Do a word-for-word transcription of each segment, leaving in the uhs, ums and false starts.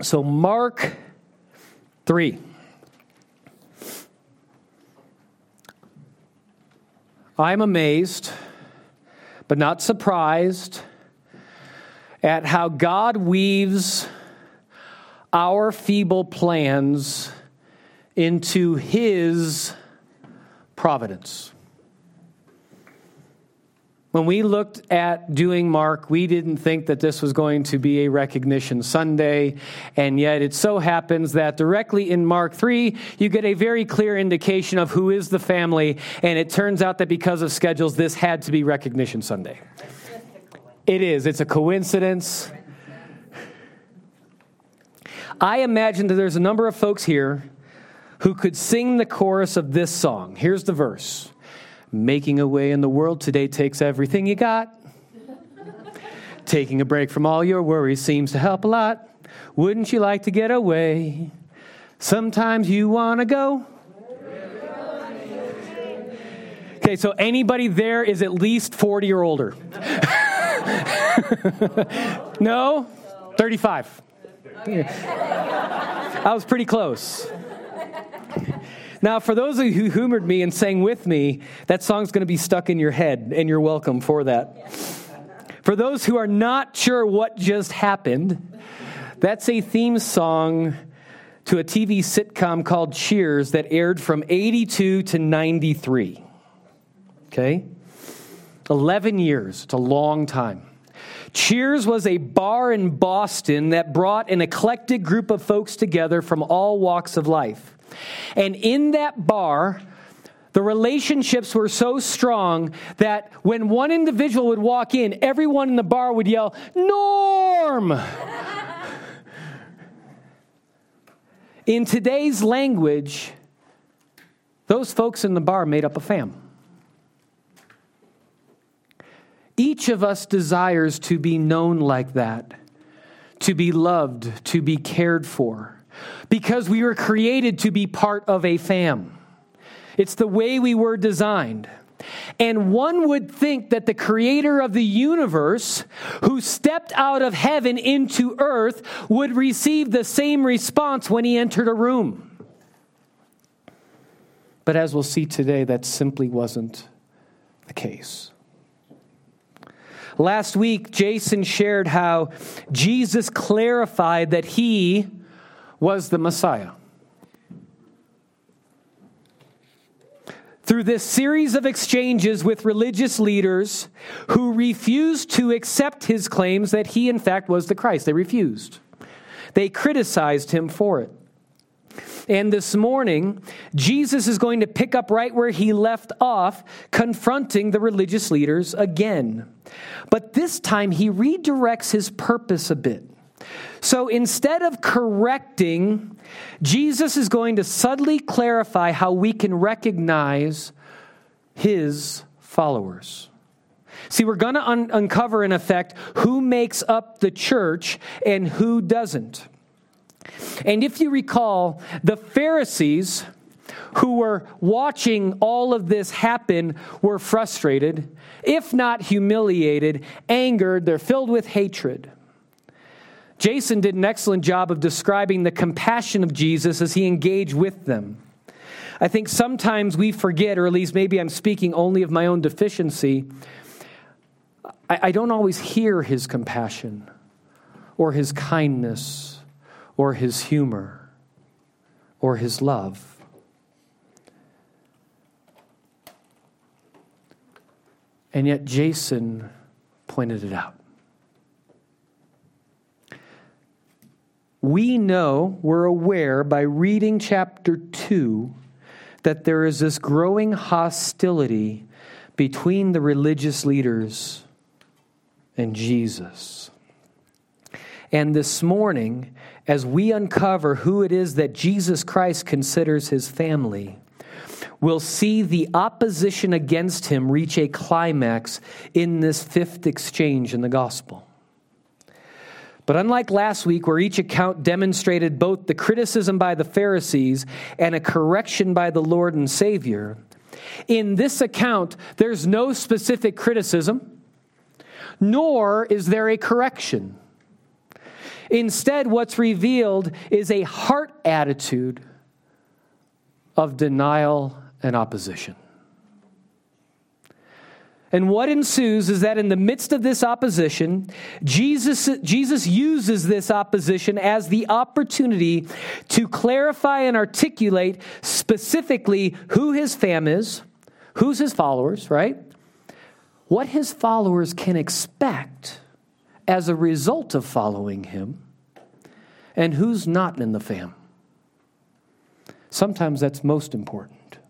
So Mark three. I'm amazed, but not surprised, at how God weaves our feeble plans into His providence. When we looked at doing Mark, we didn't think that this was going to be a recognition Sunday, and yet it so happens that directly in Mark three, you get a very clear indication of who is the family, and it turns out that because of schedules, this had to be recognition Sunday. It is. It's a coincidence. I imagine that there's a number of folks here who could sing the chorus of this song. Here's the verse. Making a way in the world today takes everything you got. Taking a break from all your worries seems to help a lot. Wouldn't you like to get away? Sometimes you want to go. Okay, so anybody there is at least forty or older. No? thirty-five. I was pretty close. Now, for those of you who humored me and sang with me, that song's going to be stuck in your head, and you're welcome for that. For those who are not sure what just happened, that's a theme song to a T V sitcom called Cheers that aired from eighty-two to ninety-three. Okay? eleven years. It's a long time. Cheers was a bar in Boston that brought an eclectic group of folks together from all walks of life. And in that bar, the relationships were so strong that when one individual would walk in, everyone in the bar would yell, "Norm!" In today's language, those folks in the bar made up a fam. Each of us desires to be known like that, to be loved, to be cared for. Because we were created to be part of a fam. It's the way we were designed. And one would think that the creator of the universe, who stepped out of heaven into earth, would receive the same response when he entered a room. But as we'll see today, that simply wasn't the case. Last week, Jason shared how Jesus clarified that he was the Messiah. Through this series of exchanges with religious leaders who refused to accept his claims that he, in fact, was the Christ. They refused. They criticized him for it. And this morning, Jesus is going to pick up right where he left off, confronting the religious leaders again. But this time, he redirects his purpose a bit. So instead of correcting, Jesus is going to subtly clarify how we can recognize his followers. See, we're going to un- uncover, in effect, who makes up the church and who doesn't. And if you recall, the Pharisees who were watching all of this happen were frustrated, if not humiliated, angered. They're filled with hatred. Jason did an excellent job of describing the compassion of Jesus as he engaged with them. I think sometimes we forget, or at least maybe I'm speaking only of my own deficiency, I, I don't always hear his compassion or his kindness or his humor or his love. And yet Jason pointed it out. We know, we're aware by reading chapter two, that there is this growing hostility between the religious leaders and Jesus. And this morning, as we uncover who it is that Jesus Christ considers his family, we'll see the opposition against him reach a climax in this fifth exchange in the gospel. But unlike last week, where each account demonstrated both the criticism by the Pharisees and a correction by the Lord and Savior, in this account, there's no specific criticism, nor is there a correction. Instead, what's revealed is a heart attitude of denial and opposition. And what ensues is that in the midst of this opposition, Jesus, Jesus uses this opposition as the opportunity to clarify and articulate specifically who his fam is, who's his followers, right? What his followers can expect as a result of following him, and who's not in the fam. Sometimes that's most important.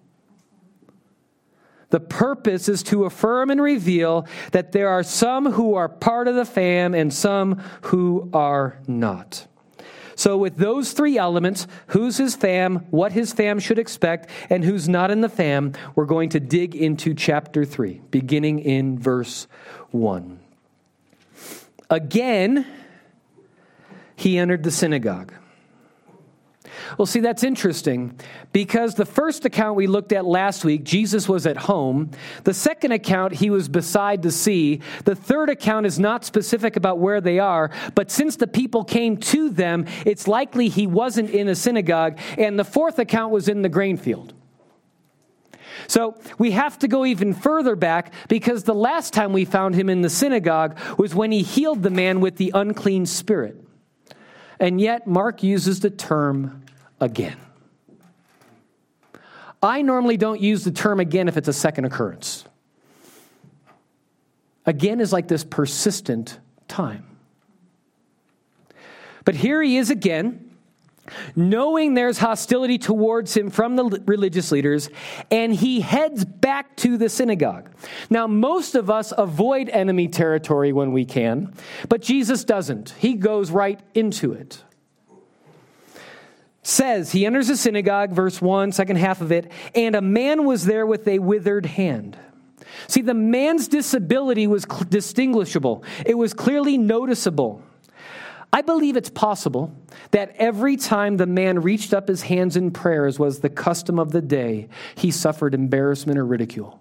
The purpose is to affirm and reveal that there are some who are part of the fam and some who are not. So with those three elements, who's his fam, what his fam should expect, and who's not in the fam, we're going to dig into chapter three, beginning in verse one. Again, he entered the synagogue. Well, see, that's interesting because the first account we looked at last week, Jesus was at home. The second account, he was beside the sea. The third account is not specific about where they are, but since the people came to them, it's likely he wasn't in a synagogue. And the fourth account was in the grain field. So we have to go even further back because the last time we found him in the synagogue was when he healed the man with the unclean spirit. And yet Mark uses the term again. I normally don't use the term again if it's a second occurrence. Again is like this persistent time. But here he is again, knowing there's hostility towards him from the religious leaders, and he heads back to the synagogue. Now, most of us avoid enemy territory when we can, but Jesus doesn't. He goes right into it. Says, he enters the synagogue, verse one, second half of it, and a man was there with a withered hand. See, the man's disability was cl- distinguishable. It was clearly noticeable. I believe it's possible that every time the man reached up his hands in prayer, as was the custom of the day, he suffered embarrassment or ridicule.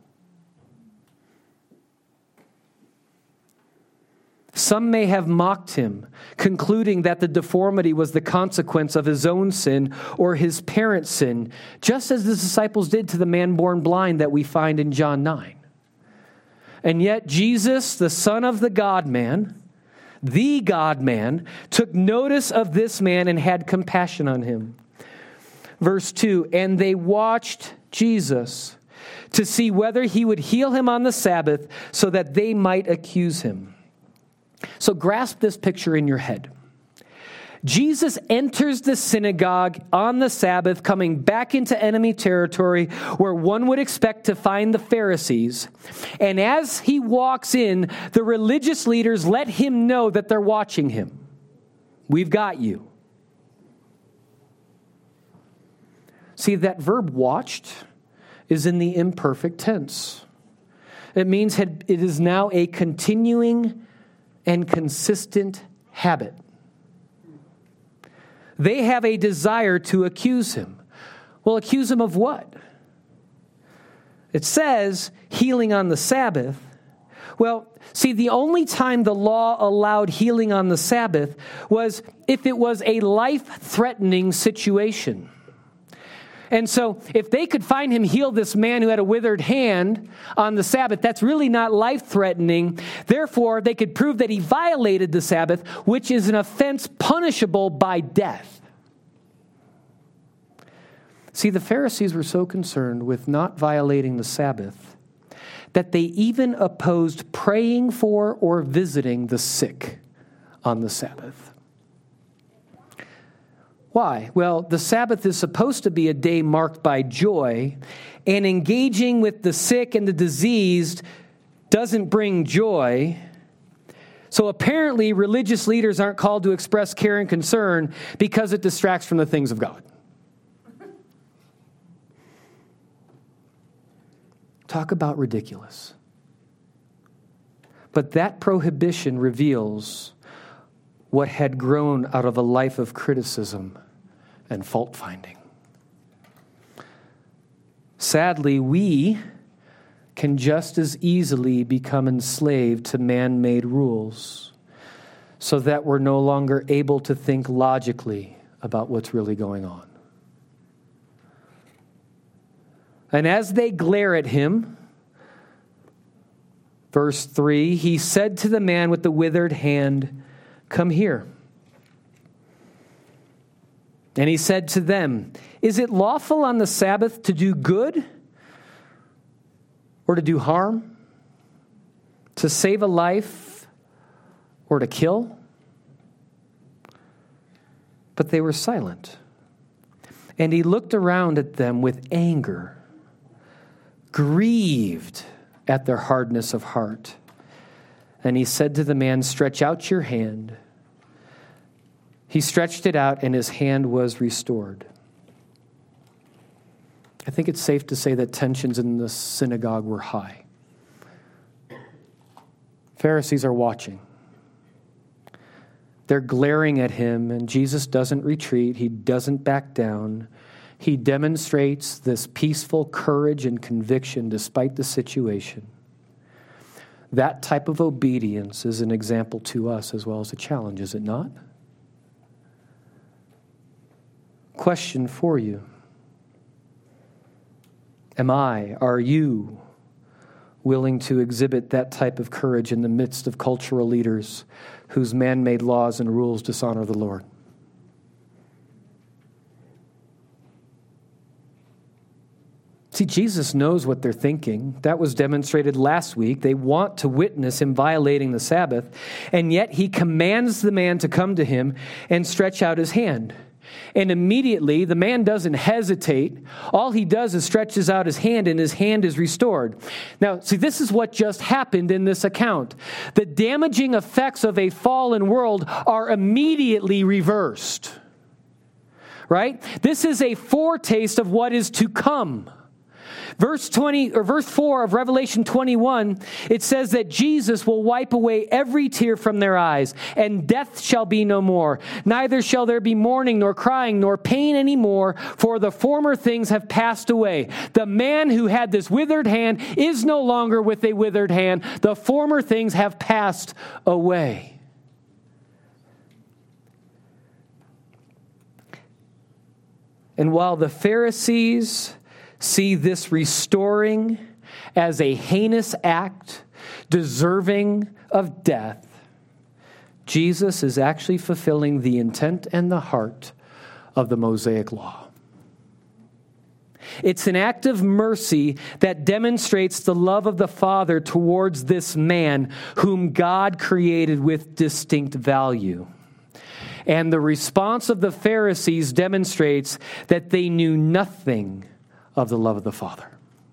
Some may have mocked him, concluding that the deformity was the consequence of his own sin or his parents' sin, just as the disciples did to the man born blind that we find in John nine. And yet Jesus, the Son of the God-man, the God-man, took notice of this man and had compassion on him. Verse two, and they watched Jesus to see whether he would heal him on the Sabbath so that they might accuse him. So grasp this picture in your head. Jesus enters the synagogue on the Sabbath, coming back into enemy territory where one would expect to find the Pharisees. And as he walks in, the religious leaders let him know that they're watching him. We've got you. See, that verb watched is in the imperfect tense. It means it is now a continuing and consistent habit. They have a desire to accuse him. Well, accuse him of what? It says healing on the Sabbath. Well, see, the only time the law allowed healing on the Sabbath was if it was a life-threatening situation. And so if they could find him heal this man who had a withered hand on the Sabbath, that's really not life-threatening. Therefore, they could prove that he violated the Sabbath, which is an offense punishable by death. See, the Pharisees were so concerned with not violating the Sabbath that they even opposed praying for or visiting the sick on the Sabbath. Why? Well, the Sabbath is supposed to be a day marked by joy, and engaging with the sick and the diseased doesn't bring joy. So apparently, religious leaders aren't called to express care and concern because it distracts from the things of God. Talk about ridiculous. But that prohibition reveals what had grown out of a life of criticism and fault-finding. Sadly, we can just as easily become enslaved to man-made rules. so that we're no longer able to think logically about what's really going on. And as they glare at him, verse three, he said to the man with the withered hand, "Come here." And he said to them, "Is it lawful on the Sabbath to do good or to do harm? To save a life or to kill?" But they were silent. And he looked around at them with anger, grieved at their hardness of heart. And he said to the man, "Stretch out your hand." He stretched it out, and his hand was restored. I think it's safe to say that tensions in the synagogue were high. Pharisees are watching. They're glaring at him, and Jesus doesn't retreat. He doesn't back down. He demonstrates this peaceful courage and conviction despite the situation. That type of obedience is an example to us as well as a challenge, is it not? Question for you. Am I, are you willing to exhibit that type of courage in the midst of cultural leaders whose man-made laws and rules dishonor the Lord? See, Jesus knows what they're thinking. That was demonstrated last week. They want to witness him violating the Sabbath, and yet he commands the man to come to him and stretch out his hand. And immediately, the man doesn't hesitate. All he does is stretches out his hand, and his hand is restored. Now, see, this is what just happened in this account. The damaging effects of a fallen world are immediately reversed. Right? This is a foretaste of what is to come. Verse twenty or verse four of Revelation twenty-one, it says that Jesus will wipe away every tear from their eyes, and death shall be no more. Neither shall there be mourning, nor crying, nor pain anymore, for the former things have passed away. The man who had this withered hand is no longer with a withered hand. The former things have passed away. And while the Pharisees see this restoring as a heinous act deserving of death, Jesus is actually fulfilling the intent and the heart of the Mosaic Law. It's an act of mercy that demonstrates the love of the Father towards this man whom God created with distinct value. And the response of the Pharisees demonstrates that they knew nothing of the love of the Father.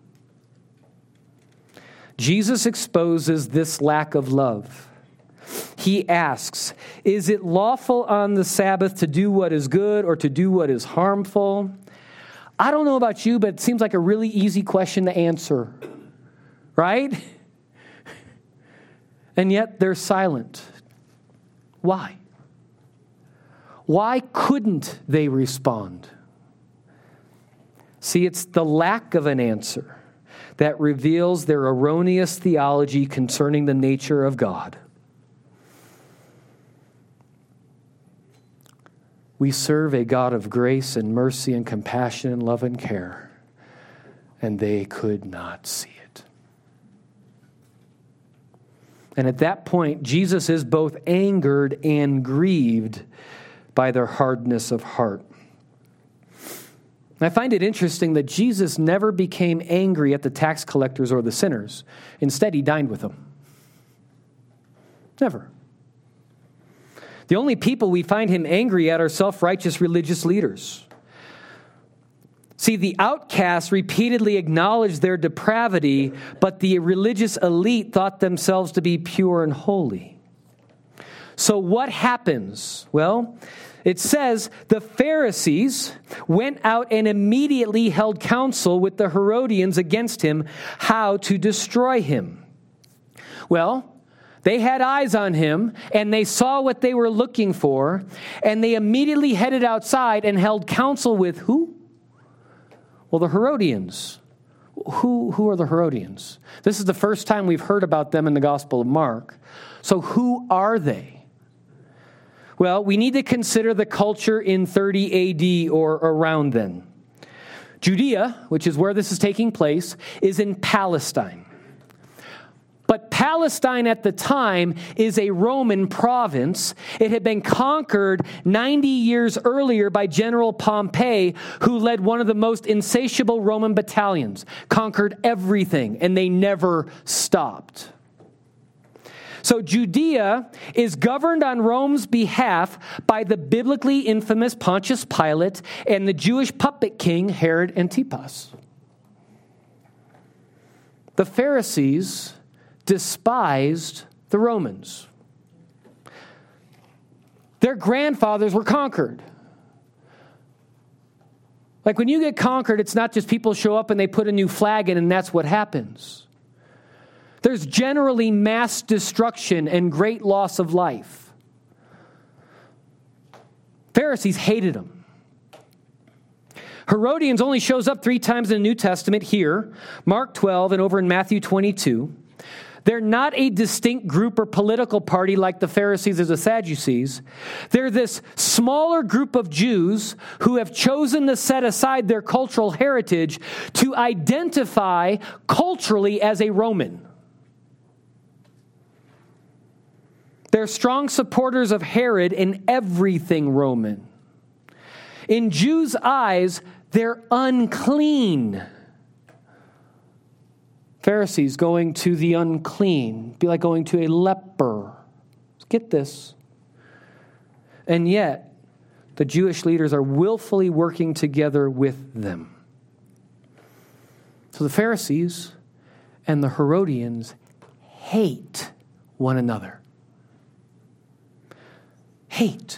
Jesus exposes this lack of love. He asks, "Is it lawful on the Sabbath to do what is good or to do what is harmful?" I don't know about you, but it seems like a really easy question to answer, right? And yet they're silent. Why? Why couldn't they respond? See, it's the lack of an answer that reveals their erroneous theology concerning the nature of God. We serve a God of grace and mercy and compassion and love and care, and they could not see it. And at that point, Jesus is both angered and grieved by their hardness of heart. I find it interesting that Jesus never became angry at the tax collectors or the sinners. Instead, he dined with them. Never. The only people we find him angry at are self-righteous religious leaders. See, the outcasts repeatedly acknowledged their depravity, but the religious elite thought themselves to be pure and holy. So what happens? Well, it says the Pharisees went out and immediately held counsel with the Herodians against him, how to destroy him. Well, they had eyes on him, and they saw what they were looking for, and they immediately headed outside and held counsel with who? Well, the Herodians. Who, who are the Herodians? This is the first time we've heard about them in the Gospel of Mark. So who are they? Well, we need to consider the culture in thirty A D or around then. Judea, which is where this is taking place, is in Palestine. But Palestine at the time is a Roman province. It had been conquered ninety years earlier by General Pompey, who led one of the most insatiable Roman battalions, conquered everything, and they never stopped. So Judea is governed on Rome's behalf by the biblically infamous Pontius Pilate and the Jewish puppet king Herod Antipas. The Pharisees despised the Romans. Their grandfathers were conquered. Like when you get conquered, it's not just people show up and they put a new flag in and that's what happens. There's generally mass destruction and great loss of life. Pharisees hated them. Herodians only shows up three times in the New Testament here, Mark twelve and over in Matthew twenty-two. They're not a distinct group or political party like the Pharisees or the Sadducees. They're this smaller group of Jews who have chosen to set aside their cultural heritage to identify culturally as a Roman. They're strong supporters of Herod and everything Roman. In Jews' eyes, they're unclean. Pharisees going to the unclean, be like going to a leper. Get this. And yet, the Jewish leaders are willfully working together with them. So the Pharisees and the Herodians hate one another. Hate.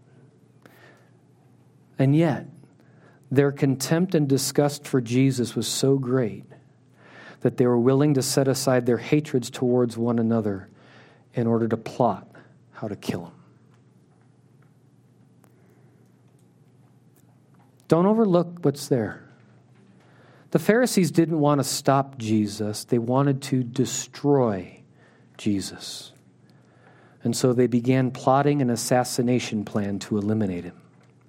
And yet, their contempt and disgust for Jesus was so great that they were willing to set aside their hatreds towards one another in order to plot how to kill him. Don't overlook what's there. The Pharisees didn't want to stop Jesus. They wanted to destroy Jesus. And so they began plotting an assassination plan to eliminate him.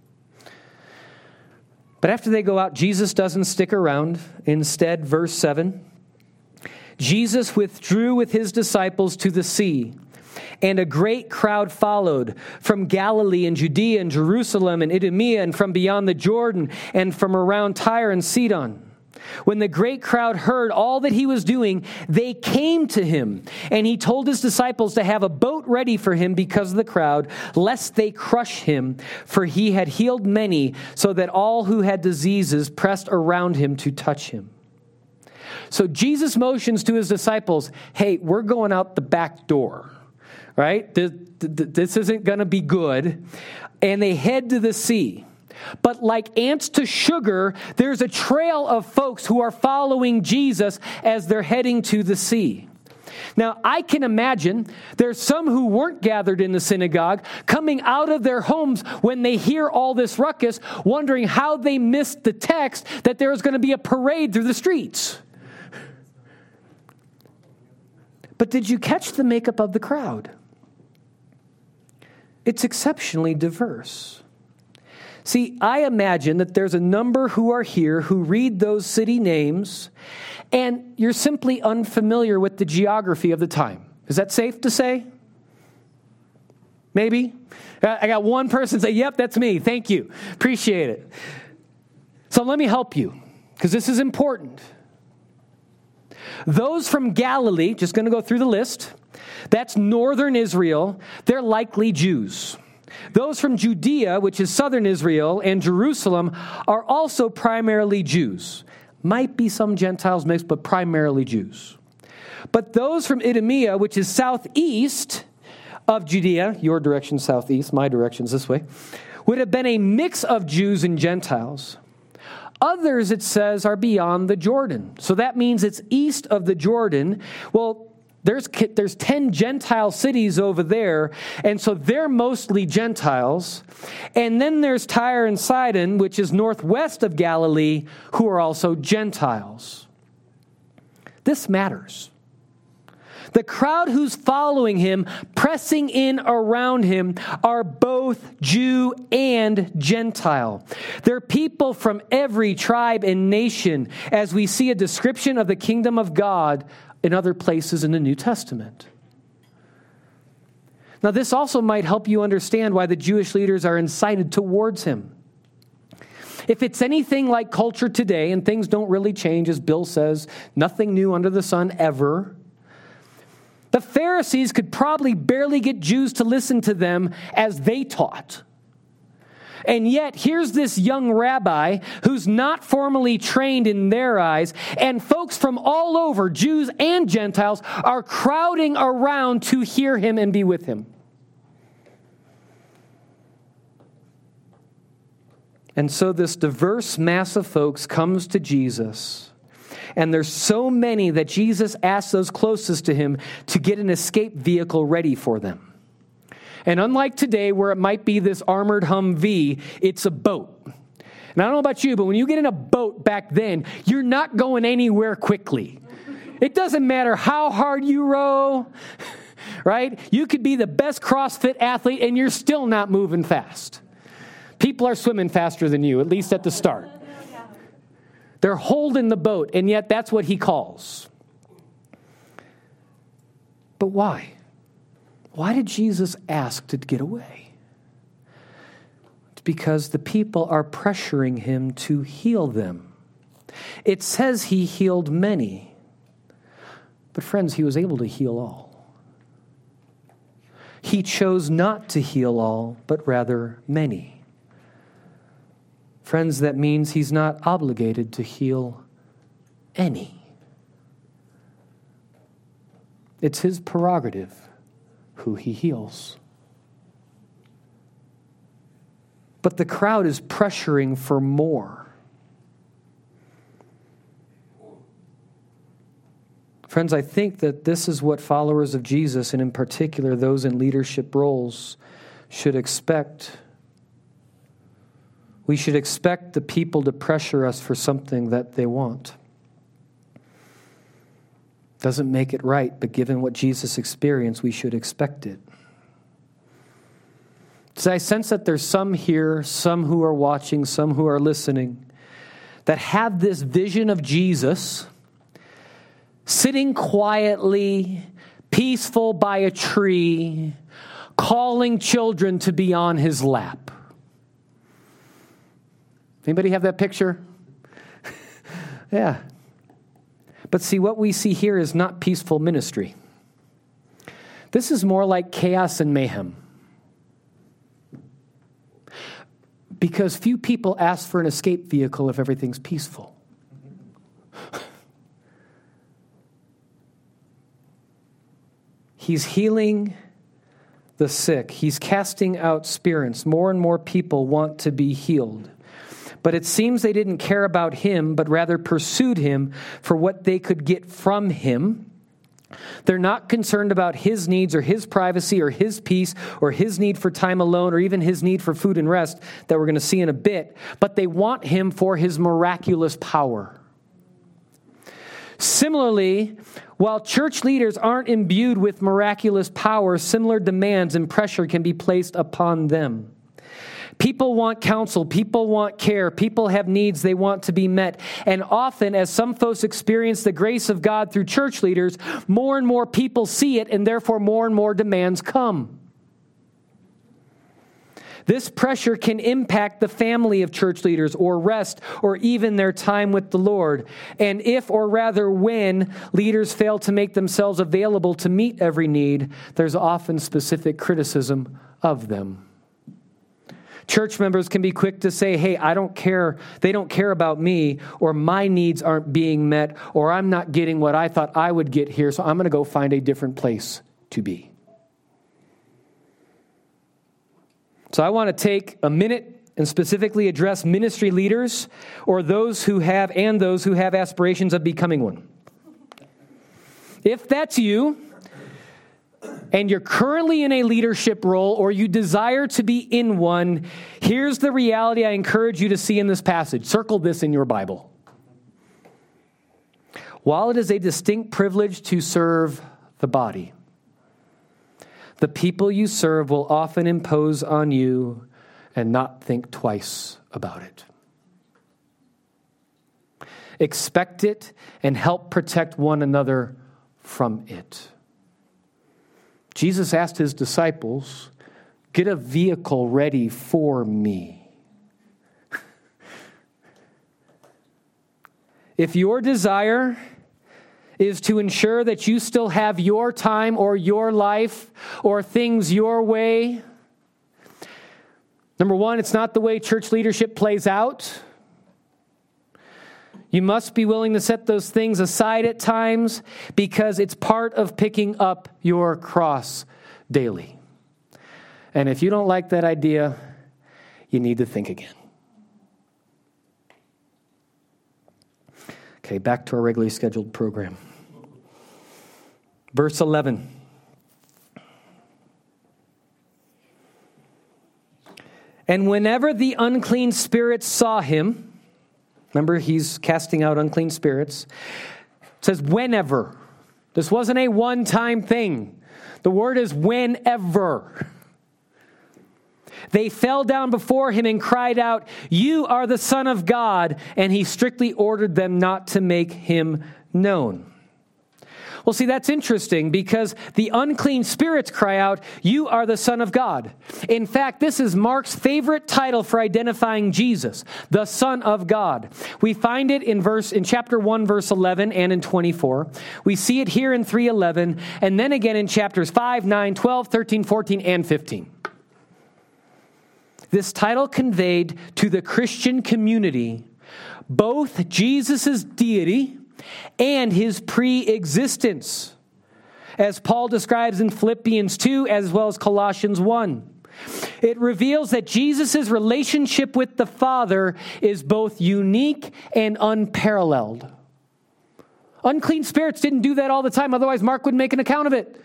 But after they go out, Jesus doesn't stick around. Instead, verse seven, Jesus withdrew with his disciples to the sea, and a great crowd followed from Galilee and Judea and Jerusalem and Idumea and from beyond the Jordan and from around Tyre and Sidon. When the great crowd heard all that he was doing, they came to him, and he told his disciples to have a boat ready for him because of the crowd, lest they crush him, for he had healed many, so that all who had diseases pressed around him to touch him. So Jesus motions to his disciples, hey, we're going out the back door, right? This, this isn't going to be good. And they head to the sea. But like ants to sugar, there's a trail of folks who are following Jesus as they're heading to the sea. Now, I can imagine there's some who weren't gathered in the synagogue coming out of their homes when they hear all this ruckus, wondering how they missed the text that there was going to be a parade through the streets. But did you catch the makeup of the crowd? It's exceptionally diverse. See, I imagine that there's a number who are here who read those city names, and you're simply unfamiliar with the geography of the time. Is that safe to say? Maybe? I got one person say, yep, that's me. Thank you. Appreciate it. So let me help you, because this is important. Those from Galilee, just going to go through the list, that's northern Israel, they're likely Jews. Those from Judea, which is southern Israel, and Jerusalem are also primarily Jews. Might be some Gentiles mixed, but primarily Jews. But those from Idumea, which is southeast of Judea, your direction southeast, my direction's this way, would have been a mix of Jews and Gentiles. Others, it says, are beyond the Jordan. So that means it's east of the Jordan. Well, There's there's ten Gentile cities over there, and so they're mostly Gentiles. And then there's Tyre and Sidon, which is northwest of Galilee, who are also Gentiles. This matters. The crowd who's following him, pressing in around him, are both Jew and Gentile. They're people from every tribe and nation, as we see a description of the kingdom of God in other places in the New Testament. Now, this also might help you understand why the Jewish leaders are incited towards him. If it's anything like culture today, and things don't really change, as Bill says, nothing new under the sun ever, the Pharisees could probably barely get Jews to listen to them as they taught. And yet, here's this young rabbi who's not formally trained in their eyes, and folks from all over, Jews and Gentiles, are crowding around to hear him and be with him. And so this diverse mass of folks comes to Jesus. And there's so many that Jesus asks those closest to him to get an escape vehicle ready for them. And unlike today, where it might be this armored Humvee, it's a boat. And I don't know about you, but when you get in a boat back then, you're not going anywhere quickly. It doesn't matter how hard you row, right? You could be the best CrossFit athlete, and you're still not moving fast. People are swimming faster than you, at least at the start. They're holding the boat, and yet that's what he calls. But why? Why did Jesus ask to get away? It's because the people are pressuring him to heal them. It says he healed many. But friends, he was able to heal all. He chose not to heal all, but rather many. Friends, that means he's not obligated to heal any. It's his prerogative who he heals. But the crowd is pressuring for more. Friends, I think that this is what followers of Jesus, and in particular those in leadership roles, should expect. We should expect the people to pressure us for something that they want. Doesn't make it right, but given what Jesus experienced, we should expect it. So I sense that there's some here, some who are watching, some who are listening, that have this vision of Jesus sitting quietly, peaceful by a tree, calling children to be on his lap. Anybody have that picture? Yeah. But see, what we see here is not peaceful ministry. This is more like chaos and mayhem. Because few people ask for an escape vehicle if everything's peaceful. He's healing the sick. He's casting out spirits. More and more people want to be healed. But it seems they didn't care about him, but rather pursued him for what they could get from him. They're not concerned about his needs or his privacy or his peace or his need for time alone or even his need for food and rest that we're going to see in a bit, but they want him for his miraculous power. Similarly, while church leaders aren't imbued with miraculous power, similar demands and pressure can be placed upon them. People want counsel. People want care. People have needs they want to be met. And often, as some folks experience the grace of God through church leaders, more and more people see it, and therefore more and more demands come. This pressure can impact the family of church leaders, or rest, or even their time with the Lord. And if, or rather when, leaders fail to make themselves available to meet every need, there's often specific criticism of them. Church members can be quick to say, hey, I don't care, they don't care about me, or my needs aren't being met, or I'm not getting what I thought I would get here, so I'm going to go find a different place to be. So I want to take a minute and specifically address ministry leaders, or those who have, and those who have aspirations of becoming one. If that's you, and you're currently in a leadership role, or you desire to be in one, here's the reality I encourage you to see in this passage. Circle this in your Bible. While it is a distinct privilege to serve the body. The people you serve will often impose on you and not think twice about it. Expect it and help protect one another from it. Jesus asked his disciples, get a vehicle ready for me. If your desire is to ensure that you still have your time or your life or things your way, number one, it's not the way church leadership plays out. You must be willing to set those things aside at times because it's part of picking up your cross daily. And if you don't like that idea, you need to think again. Okay, back to our regularly scheduled program. Verse eleven. And whenever the unclean spirits saw him, remember, he's casting out unclean spirits. It says whenever. This wasn't a one-time thing. The word is whenever. They fell down before him and cried out, "You are the Son of God." And he strictly ordered them not to make him known. Well, see, that's interesting because the unclean spirits cry out, "You are the Son of God." In fact, this is Mark's favorite title for identifying Jesus, the Son of God. We find it in verse in chapter one, verse eleven, and in twenty-four. We see it here in three eleven, and then again in chapters five, nine, twelve, thirteen, fourteen, and fifteen. This title conveyed to the Christian community both Jesus' deity and his pre-existence, as Paul describes in Philippians two as well as Colossians one. It reveals that Jesus' relationship with the Father is both unique and unparalleled. Unclean spirits didn't do that all the time, otherwise Mark would make an account of it.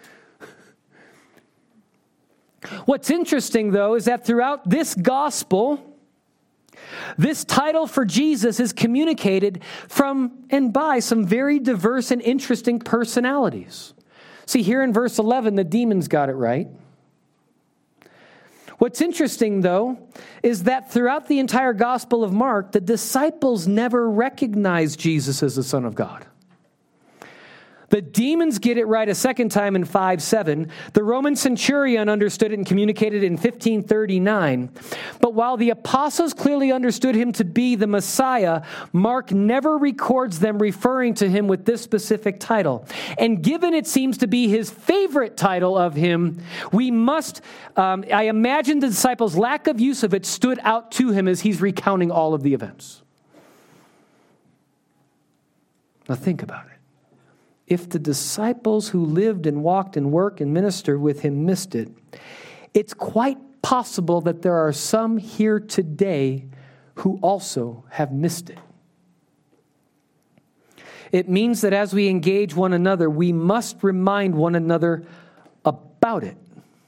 What's interesting, though, is that throughout this gospel, this title for Jesus is communicated from and by some very diverse and interesting personalities. See, here in verse eleven, the demons got it right. What's interesting, though, is that throughout the entire Gospel of Mark, the disciples never recognized Jesus as the Son of God. The demons get it right a second time in five seven. The Roman centurion understood it and communicated it in fifteen thirty-nine. But while the apostles clearly understood him to be the Messiah, Mark never records them referring to him with this specific title. And given it seems to be his favorite title of him, we must, um, I imagine the disciples' lack of use of it stood out to him as he's recounting all of the events. Now think about it. If the disciples who lived and walked and worked and ministered with him missed it, it's quite possible that there are some here today who also have missed it. It means that as we engage one another, we must remind one another about it.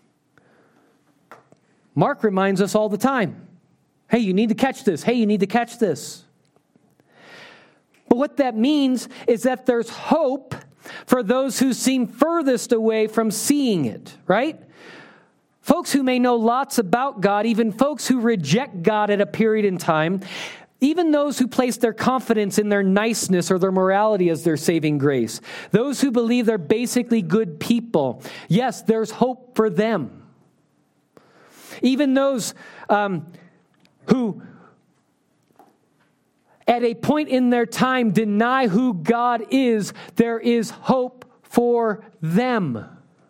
Mark reminds us all the time, hey, you need to catch this. Hey, you need to catch this. But what that means is that there's hope for those who seem furthest away from seeing it, right? Folks who may know lots about God, even folks who reject God at a period in time, even those who place their confidence in their niceness or their morality as their saving grace, those who believe they're basically good people, yes, there's hope for them. Even those um, who at a point in their time deny who God is, there is hope for them.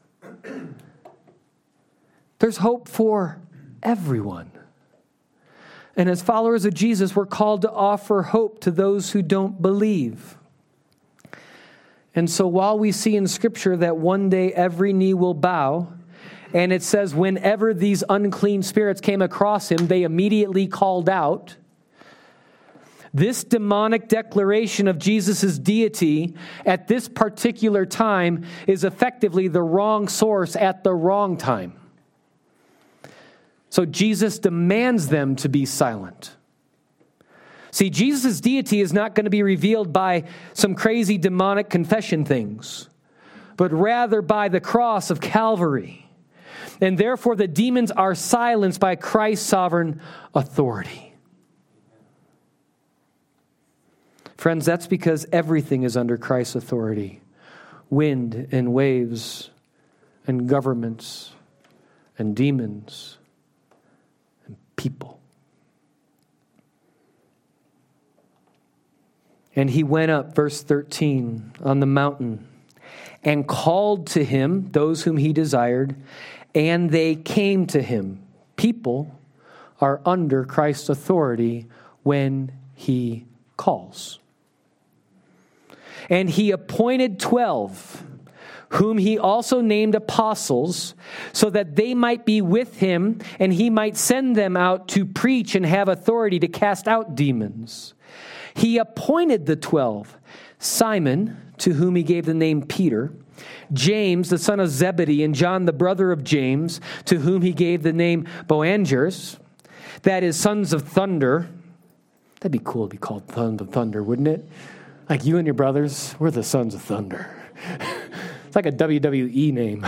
There's hope for everyone. And as followers of Jesus, we're called to offer hope to those who don't believe. And so while we see in Scripture that one day every knee will bow, and it says whenever these unclean spirits came across him, they immediately called out, this demonic declaration of Jesus' deity at this particular time is effectively the wrong source at the wrong time. So Jesus demands them to be silent. See, Jesus' deity is not going to be revealed by some crazy demonic confession things. but rather by the cross of Calvary. And therefore the demons are silenced by Christ's sovereign authority. Friends, that's because everything is under Christ's authority. Wind and waves and governments and demons and people. And he went up, verse thirteen, on the mountain and called to him those whom he desired, and they came to him. People are under Christ's authority when he calls. And he appointed twelve, whom he also named apostles, so that they might be with him, and he might send them out to preach and have authority to cast out demons. He appointed the twelve, Simon, to whom he gave the name Peter, James, the son of Zebedee, and John, the brother of James, to whom he gave the name Boanerges, that is, sons of thunder. That'd be cool to be called Sons of Thunder, wouldn't it? Like you and your brothers, we're the sons of thunder. It's like a W W E name.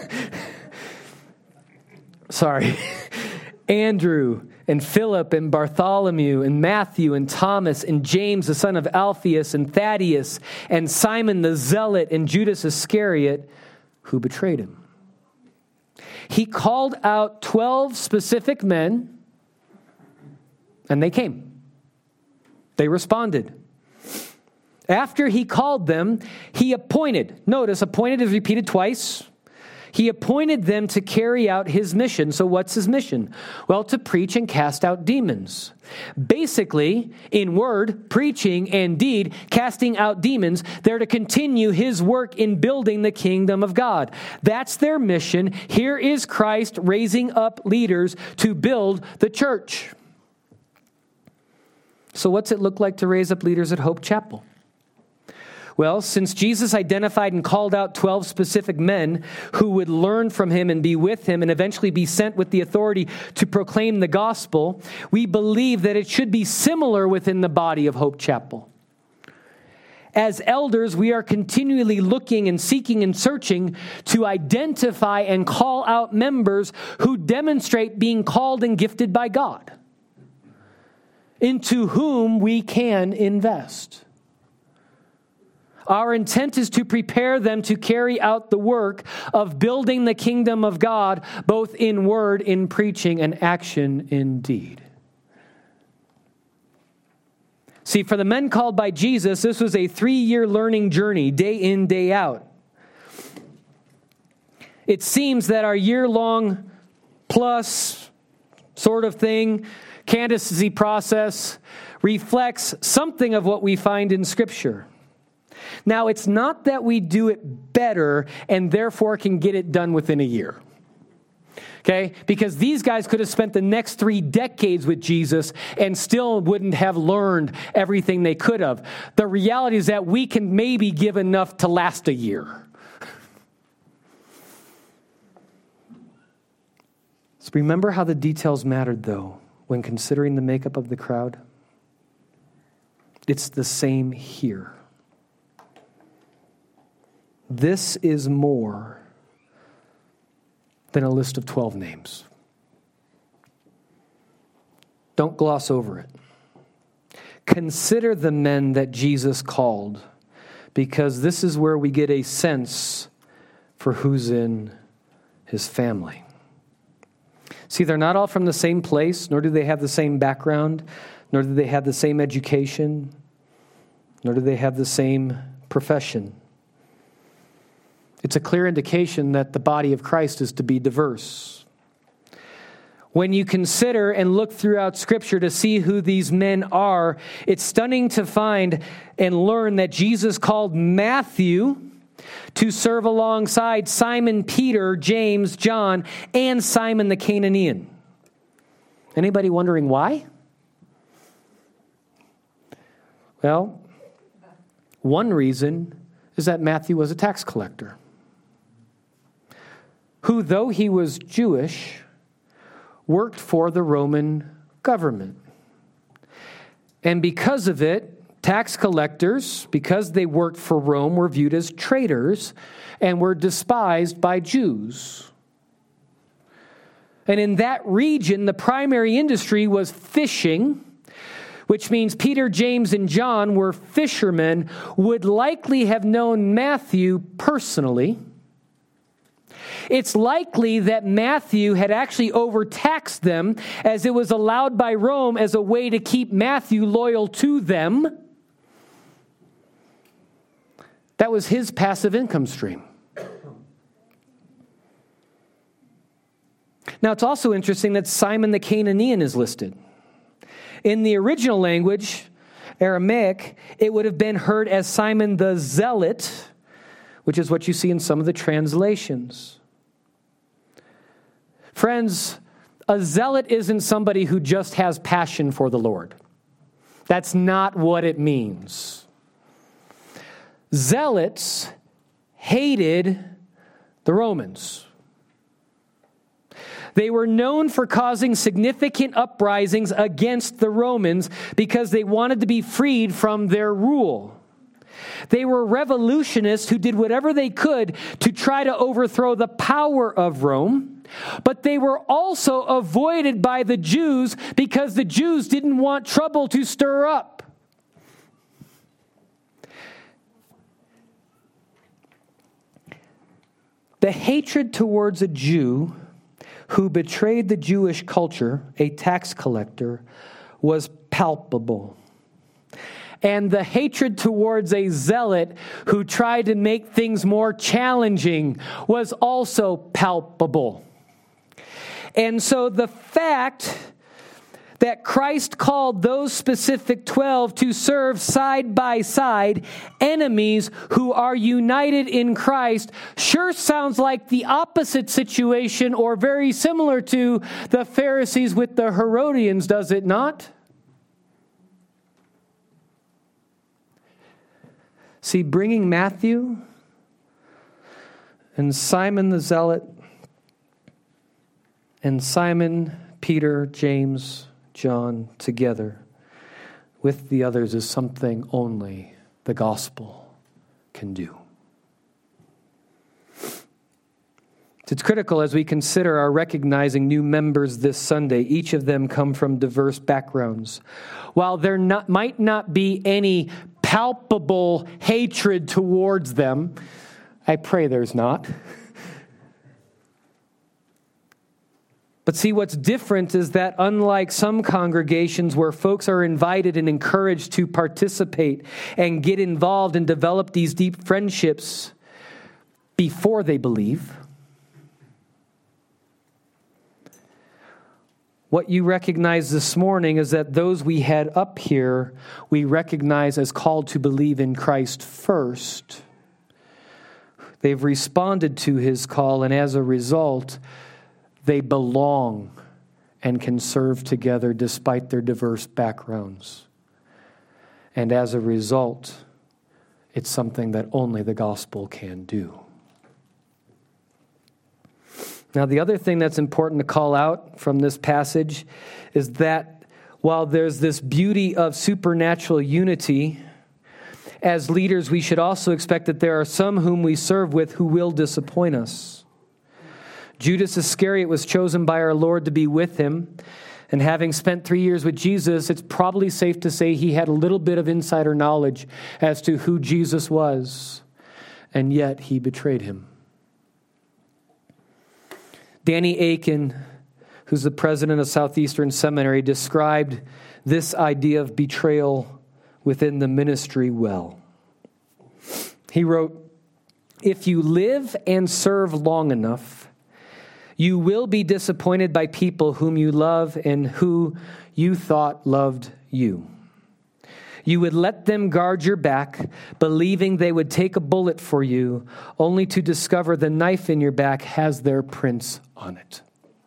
Sorry. Andrew and Philip and Bartholomew and Matthew and Thomas and James, the son of Alphaeus, and Thaddeus and Simon the Zealot and Judas Iscariot, who betrayed him. He called out twelve specific men, and they came. They responded. After he called them, he appointed. Notice, appointed is repeated twice. He appointed them to carry out his mission. So what's his mission? Well, to preach and cast out demons. Basically, in word, preaching, and deed, casting out demons, they're to continue his work in building the kingdom of God. That's their mission. Here is Christ raising up leaders to build the church. So what's it look like to raise up leaders at Hope Chapel? Well, since Jesus identified and called out twelve specific men who would learn from him and be with him and eventually be sent with the authority to proclaim the gospel, we believe that it should be similar within the body of Hope Chapel. As elders, we are continually looking and seeking and searching to identify and call out members who demonstrate being called and gifted by God, into whom we can invest. Our intent is to prepare them to carry out the work of building the kingdom of God, both in word, in preaching, and action in deed. See, for the men called by Jesus, this was a three-year learning journey, day in, day out. It seems that our year-long plus sort of thing, candidacy process, reflects something of what we find in Scripture. Now, it's not that we do it better and therefore can get it done within a year. Okay? Because these guys could have spent the next three decades with Jesus and still wouldn't have learned everything they could have. The reality is that we can maybe give enough to last a year. So remember how the details mattered, though, when considering the makeup of the crowd? It's the same here. This is more than a list of twelve names. Don't gloss over it. Consider the men that Jesus called, because this is where we get a sense for who's in his family. See, they're not all from the same place, nor do they have the same background, nor do they have the same education, nor do they have the same profession. It's a clear indication that the body of Christ is to be diverse. When you consider and look throughout Scripture to see who these men are, it's stunning to find and learn that Jesus called Matthew to serve alongside Simon Peter, James, John, and Simon the Canaanian. Anybody wondering why? Well, one reason is that Matthew was a tax collector, who, though he was Jewish, worked for the Roman government. And because of it, Tax collectors, because they worked for Rome, were viewed as traitors and were despised by Jews. And in that region, the primary industry was fishing, which means Peter, James, and John were fishermen, would likely have known Matthew personally. It's likely that Matthew had actually overtaxed them, as it was allowed by Rome as a way to keep Matthew loyal to them. That was his passive income stream. Now, it's also interesting that Simon the Canaanian is listed. In the original language, Aramaic, it would have been heard as Simon the Zealot, which is what you see in some of the translations. Friends, a zealot isn't somebody who just has passion for the Lord. That's not what it means. Zealots hated the Romans. They were known for causing significant uprisings against the Romans because they wanted to be freed from their rule. They were revolutionists who did whatever they could to try to overthrow the power of Rome, but they were also avoided by the Jews because the Jews didn't want trouble to stir up. The hatred towards a Jew who betrayed the Jewish culture, a tax collector, was palpable. And the hatred towards a zealot who tried to make things more challenging was also palpable. And so the fact that Christ called those specific twelve to serve side by side enemies who are united in Christ sure sounds like the opposite situation, or very similar to the Pharisees with the Herodians, does it not? See, bringing Matthew and Simon the Zealot and Simon, Peter, James, John together with the others is something only the gospel can do. It's critical as we consider our recognizing new members this Sunday. Each of them come from diverse backgrounds. While there not, might not be any palpable hatred towards them, I pray there's not. But see, what's different is that unlike some congregations where folks are invited and encouraged to participate and get involved and develop these deep friendships before they believe, what you recognize this morning is that those we had up here, we recognize as called to believe in Christ first. They've responded to his call, and as a result, they belong and can serve together despite their diverse backgrounds. And as a result, it's something that only the gospel can do. Now, the other thing that's important to call out from this passage is that while there's this beauty of supernatural unity, as leaders, we should also expect that there are some whom we serve with who will disappoint us. Judas Iscariot was chosen by our Lord to be with him, and having spent three years with Jesus, it's probably safe to say he had a little bit of insider knowledge as to who Jesus was, and yet he betrayed him. Danny Akin, who's the president of Southeastern Seminary, described this idea of betrayal within the ministry well. He wrote, "If you live and serve long enough, you will be disappointed by people whom you love and who you thought loved you. You would let them guard your back, believing they would take a bullet for you, only to discover the knife in your back has their prints on it."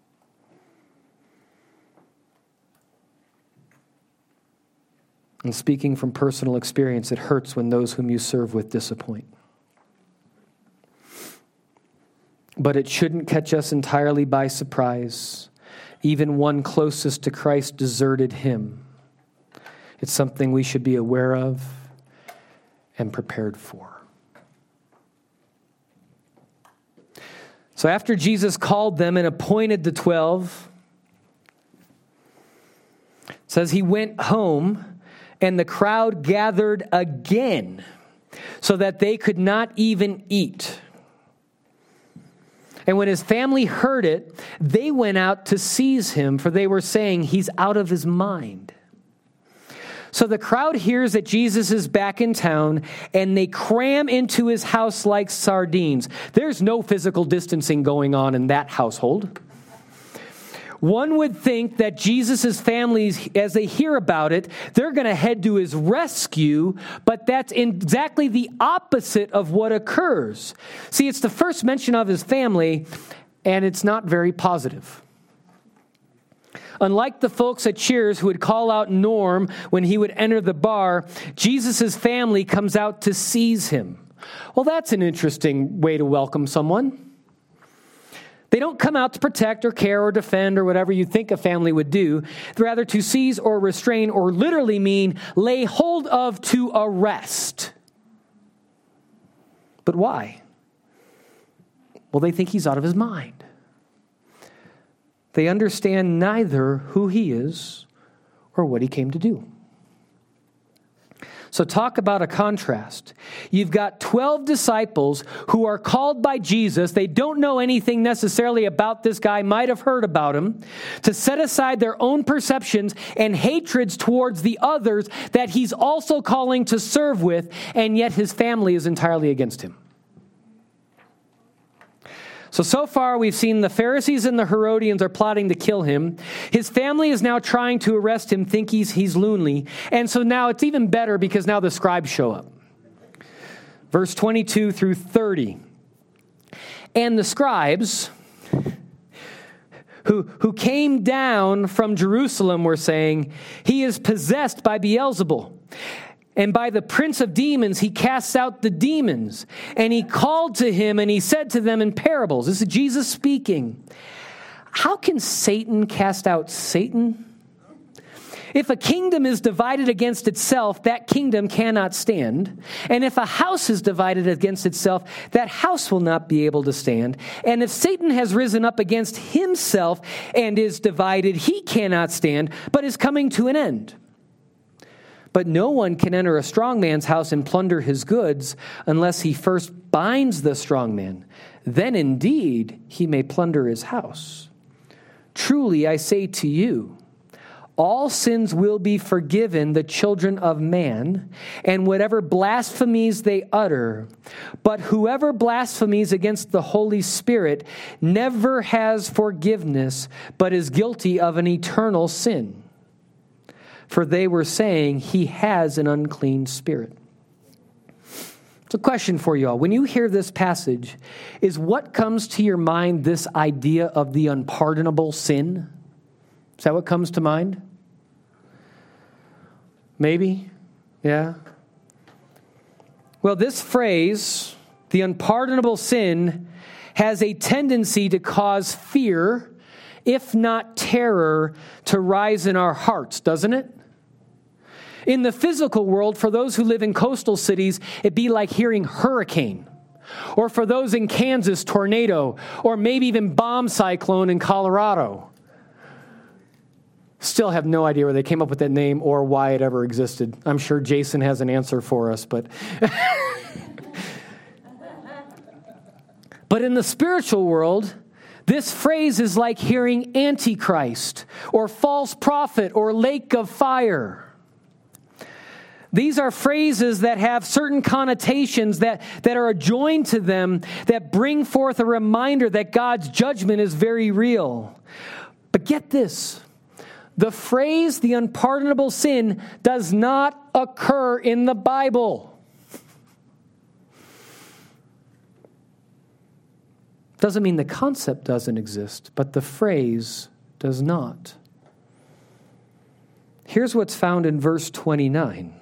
And speaking from personal experience, it hurts when those whom you serve with disappoint. But it shouldn't catch us entirely by surprise. Even one closest to Christ deserted him. It's something we should be aware of and prepared for. So after Jesus called them and appointed the twelve, it says he went home, and the crowd gathered again so that they could not even eat. And when his family heard it, they went out to seize him, for they were saying, he's out of his mind. So the crowd hears that Jesus is back in town, and they cram into his house like sardines. There's no physical distancing going on in that household. One would think that Jesus' family, as they hear about it, they're going to head to his rescue, but that's exactly the opposite of what occurs. See, it's the first mention of his family, and it's not very positive. Unlike the folks at Cheers who would call out Norm when he would enter the bar, Jesus' family comes out to seize him. Well, that's an interesting way to welcome someone. They don't come out to protect or care or defend or whatever you think a family would do. Rather, to seize or restrain or literally mean lay hold of, to arrest. But why? Well, they think he's out of his mind. They understand neither who he is or what he came to do. So talk about a contrast. You've got twelve disciples who are called by Jesus. They don't know anything necessarily about this guy, might have heard about him, to set aside their own perceptions and hatreds towards the others that he's also calling to serve with, and yet his family is entirely against him. So, so far we've seen the Pharisees and the Herodians are plotting to kill him. His family is now trying to arrest him, think he's, he's lonely. And so now it's even better because now the scribes show up. Verse twenty-two through thirty. And the scribes who, who came down from Jerusalem were saying, he is possessed by Beelzebul. And by the prince of demons, he casts out the demons. And he called to him and he said to them in parables. This is Jesus speaking. How can Satan cast out Satan? If a kingdom is divided against itself, that kingdom cannot stand. And if a house is divided against itself, that house will not be able to stand. And if Satan has risen up against himself and is divided, he cannot stand, but is coming to an end. But no one can enter a strong man's house and plunder his goods unless he first binds the strong man. Then indeed he may plunder his house. Truly I say to you, all sins will be forgiven the children of man, and whatever blasphemies they utter. But whoever blasphemies against the Holy Spirit never has forgiveness, but is guilty of an eternal sin. For they were saying he has an unclean spirit. It's a question for you all. When you hear this passage, is what comes to your mind this idea of the unpardonable sin? Is that what comes to mind? Maybe? Yeah? Well, this phrase, the unpardonable sin, has a tendency to cause fear, if not terror, to rise in our hearts, doesn't it? In the physical world, for those who live in coastal cities, it'd be like hearing hurricane. Or for those in Kansas, tornado. Or maybe even bomb cyclone in Colorado. Still have no idea where they came up with that name or why it ever existed. I'm sure Jason has an answer for us, but... But in the spiritual world, this phrase is like hearing Antichrist or false prophet or lake of fire. These are phrases that have certain connotations that, that are adjoined to them that bring forth a reminder that God's judgment is very real. But get this, the phrase, the unpardonable sin, does not occur in the Bible. Doesn't mean the concept doesn't exist, but the phrase does not. Here's what's found in verse twenty-nine.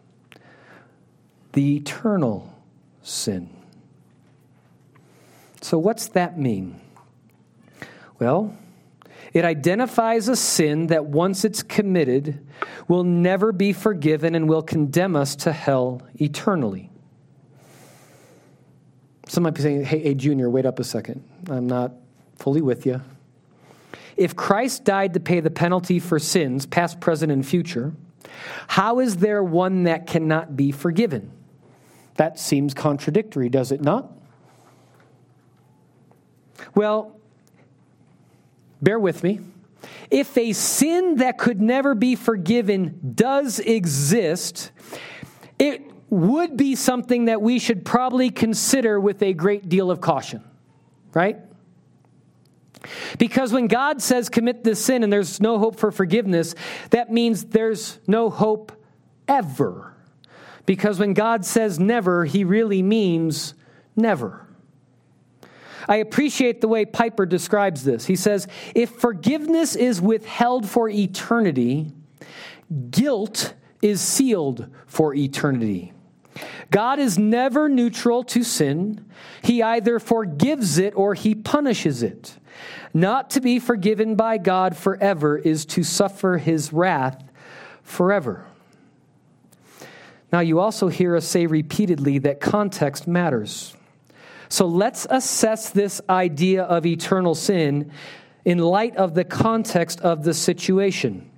The eternal sin. So what's that mean? Well, It identifies a sin that once it's committed will never be forgiven and will condemn us to hell eternally. Some might be saying, hey, hey, Junior, wait up a second. I'm not fully with you. If Christ died to pay the penalty for sins, past, present, and future, how is there one that cannot be forgiven? That seems contradictory, does it not? Well, bear with me. If a sin that could never be forgiven does exist, it would be something that we should probably consider with a great deal of caution, right? Because when God says commit this sin and there's no hope for forgiveness, that means there's no hope ever. Because when God says never, he really means never. I appreciate the way Piper describes this. He says, if forgiveness is withheld for eternity, guilt is sealed for eternity. God is never neutral to sin. He either forgives it or he punishes it. Not to be forgiven by God forever is to suffer his wrath forever. Now, you also hear us say repeatedly that context matters. So let's assess this idea of eternal sin in light of the context of the situation.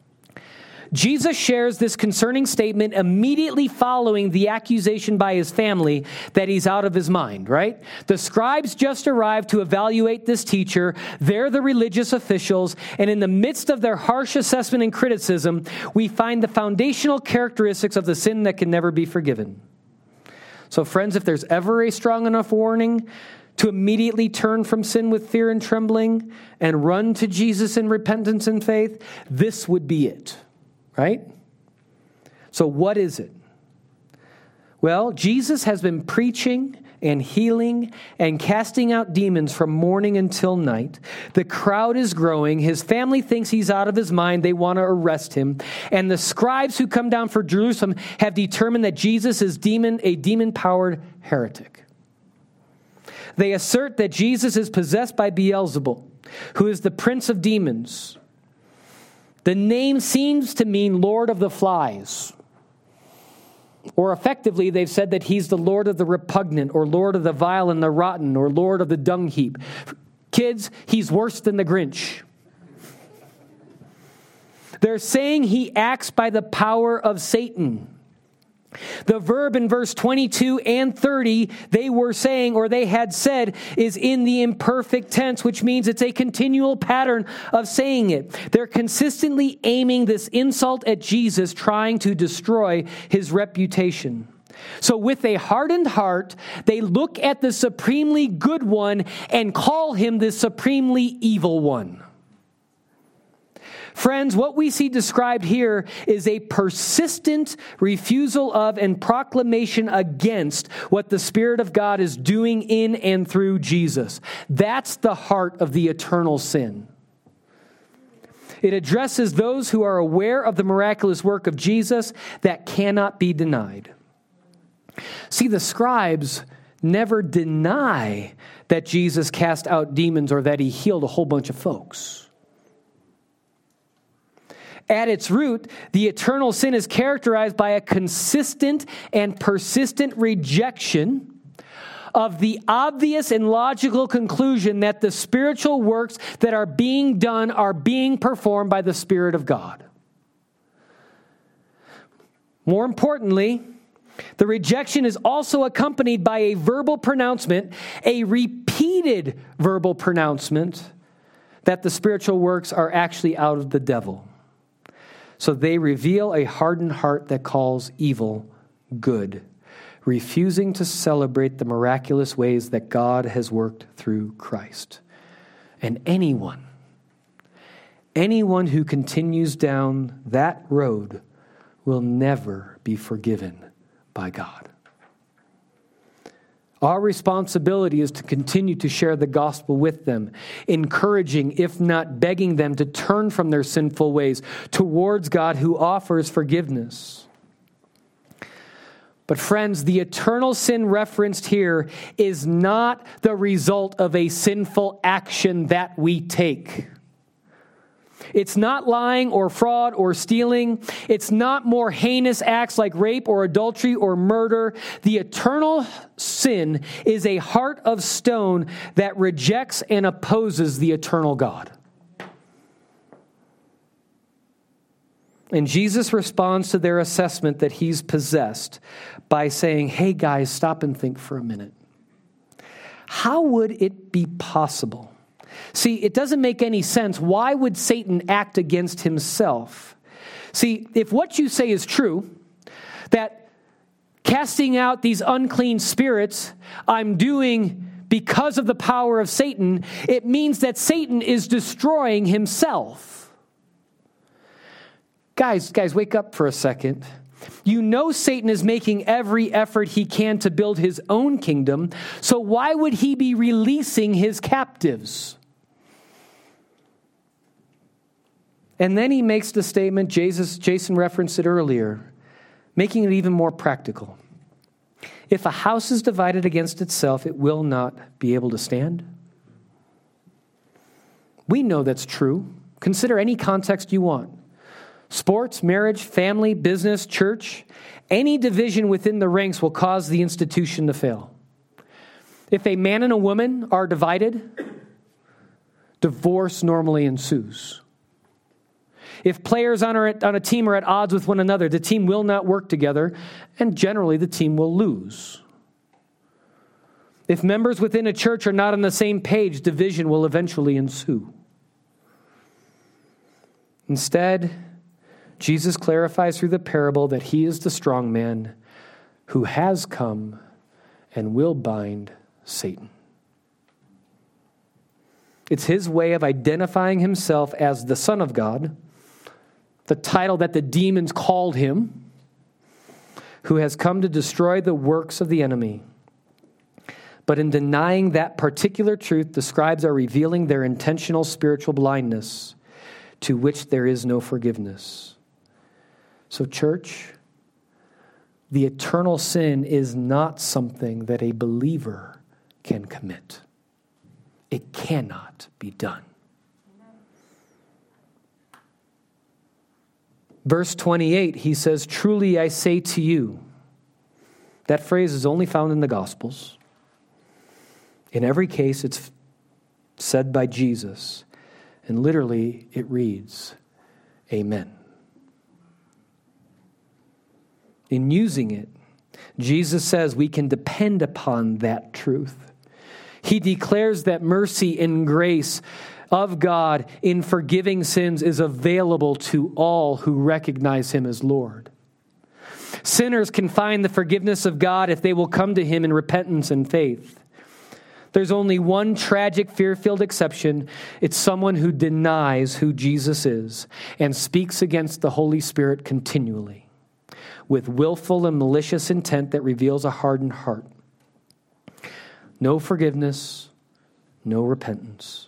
Jesus shares this concerning statement immediately following the accusation by his family that he's out of his mind, right? The scribes just arrived to evaluate this teacher. They're the religious officials. And in the midst of their harsh assessment and criticism, we find the foundational characteristics of the sin that can never be forgiven. So friends, if there's ever a strong enough warning to immediately turn from sin with fear and trembling and run to Jesus in repentance and faith, this would be it. Right? So what is it? Well, Jesus has been preaching and healing and casting out demons from morning until night. The crowd is growing. His family thinks he's out of his mind. They want to arrest him. And the scribes who come down from Jerusalem have determined that Jesus is demon, a demon-powered heretic. They assert that Jesus is possessed by Beelzebul, who is the prince of demons. The name seems to mean Lord of the Flies. Or effectively, they've said that he's the Lord of the repugnant, or Lord of the vile and the rotten, or Lord of the dung heap. Kids, he's worse than the Grinch. They're saying he acts by the power of Satan. The verb in verse twenty-two and thirty, they were saying, or they had said, is in the imperfect tense, which means it's a continual pattern of saying it. They're consistently aiming this insult at Jesus, trying to destroy his reputation. So with a hardened heart, they look at the supremely good one and call him the supremely evil one. Friends, what we see described here is a persistent refusal of and proclamation against what the Spirit of God is doing in and through Jesus. That's the heart of the eternal sin. It addresses those who are aware of the miraculous work of Jesus that cannot be denied. See, the scribes never deny that Jesus cast out demons or that he healed a whole bunch of folks. At its root, the eternal sin is characterized by a consistent and persistent rejection of the obvious and logical conclusion that the spiritual works that are being done are being performed by the Spirit of God. More importantly, the rejection is also accompanied by a verbal pronouncement, a repeated verbal pronouncement, that the spiritual works are actually out of the devil. So they reveal a hardened heart that calls evil good, refusing to celebrate the miraculous ways that God has worked through Christ. And anyone, anyone who continues down that road will never be forgiven by God. Our responsibility is to continue to share the gospel with them, encouraging, if not begging them to turn from their sinful ways towards God who offers forgiveness. But friends, the eternal sin referenced here is not the result of a sinful action that we take. It's not lying or fraud or stealing. It's not more heinous acts like rape or adultery or murder. The eternal sin is a heart of stone that rejects and opposes the eternal God. And Jesus responds to their assessment that he's possessed by saying, hey guys, stop and think for a minute. How would it be possible? See, it doesn't make any sense. Why would Satan act against himself? See, if what you say is true, that casting out these unclean spirits I'm doing because of the power of Satan, it means that Satan is destroying himself. Guys, guys, wake up for a second. You know Satan is making every effort he can to build his own kingdom, so why would he be releasing his captives? And then he makes the statement, Jesus, Jason referenced it earlier, making it even more practical. If a house is divided against itself, it will not be able to stand. We know that's true. Consider any context you want. Sports, marriage, family, business, church, any division within the ranks will cause the institution to fail. If a man and a woman are divided, divorce normally ensues. If players on a, on a team are at odds with one another, the team will not work together, and generally the team will lose. If members within a church are not on the same page, division will eventually ensue. Instead, Jesus clarifies through the parable that he is the strong man who has come and will bind Satan. It's his way of identifying himself as the Son of God, the title that the demons called him, who has come to destroy the works of the enemy. But in denying that particular truth, the scribes are revealing their intentional spiritual blindness, to which there is no forgiveness. So, church, the eternal sin is not something that a believer can commit. It cannot be done. Verse twenty-eight, he says, truly I say to you. That phrase is only found in the Gospels. In every case, it's said by Jesus. And literally, it reads, Amen. In using it, Jesus says we can depend upon that truth. He declares that mercy and grace of God in forgiving sins is available to all who recognize him as Lord. Sinners can find the forgiveness of God if they will come to him in repentance and faith. There's only one tragic, fear-filled exception. It's someone who denies who Jesus is and speaks against the Holy Spirit continually with willful and malicious intent that reveals a hardened heart. No forgiveness, no repentance.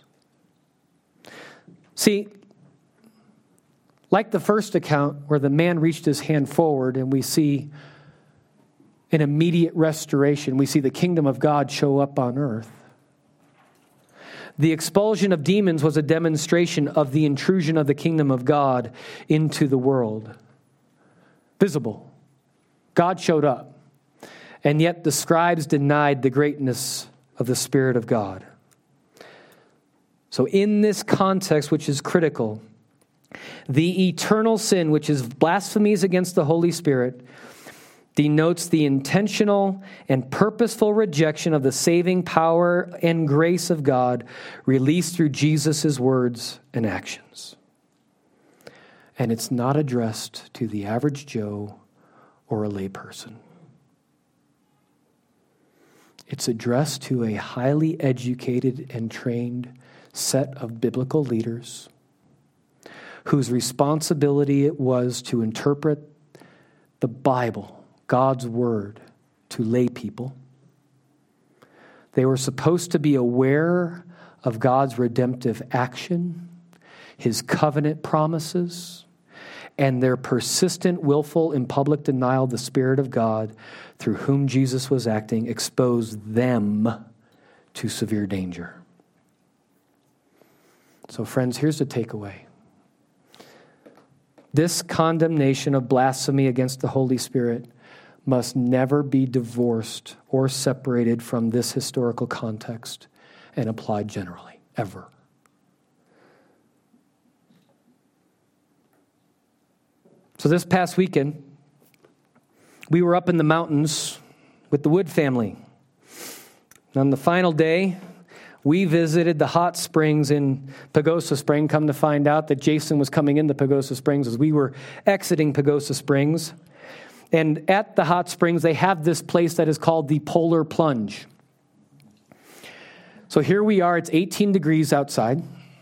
See, like the first account where the man reached his hand forward and we see an immediate restoration, we see the kingdom of God show up on earth. The expulsion of demons was a demonstration of the intrusion of the kingdom of God into the world. Visible. God showed up. And yet the scribes denied the greatness of the Spirit of God. So in this context, which is critical, the eternal sin, which is blasphemies against the Holy Spirit, denotes the intentional and purposeful rejection of the saving power and grace of God released through Jesus' words and actions. And it's not addressed to the average Joe or a layperson. It's addressed to a highly educated and trained set of biblical leaders whose responsibility it was to interpret the Bible, God's word, to lay people. They were supposed to be aware of God's redemptive action, his covenant promises, and their persistent, willful, and public denial of the Spirit of God through whom Jesus was acting exposed them to severe danger. So friends, here's the takeaway. This condemnation of blasphemy against the Holy Spirit must never be divorced or separated from this historical context and applied generally, ever. So this past weekend, we were up in the mountains with the Wood family. On the final day, we visited the hot springs in Pagosa Spring. Come to find out that Jason was coming into Pagosa Springs as we were exiting Pagosa Springs. And at the hot springs, they have this place that is called the Polar Plunge. So here we are. It's eighteen degrees outside.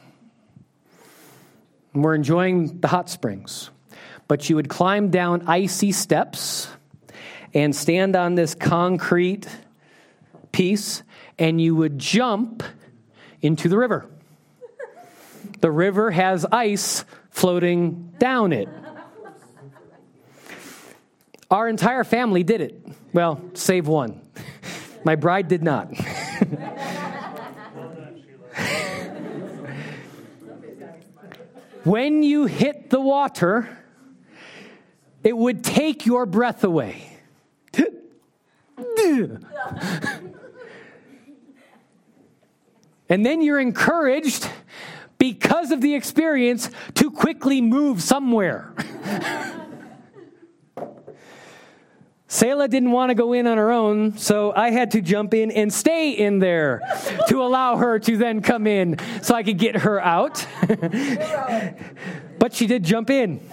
And we're enjoying the hot springs. But you would climb down icy steps and stand on this concrete piece, and you would jump into the river. The river has ice floating down it. Our entire family did it. Well, save one. My bride did not. When you hit the water, it would take your breath away. And then you're encouraged, because of the experience, to quickly move somewhere. Selah didn't want to go in on her own, so I had to jump in and stay in there to allow her to then come in so I could get her out. But she did jump in.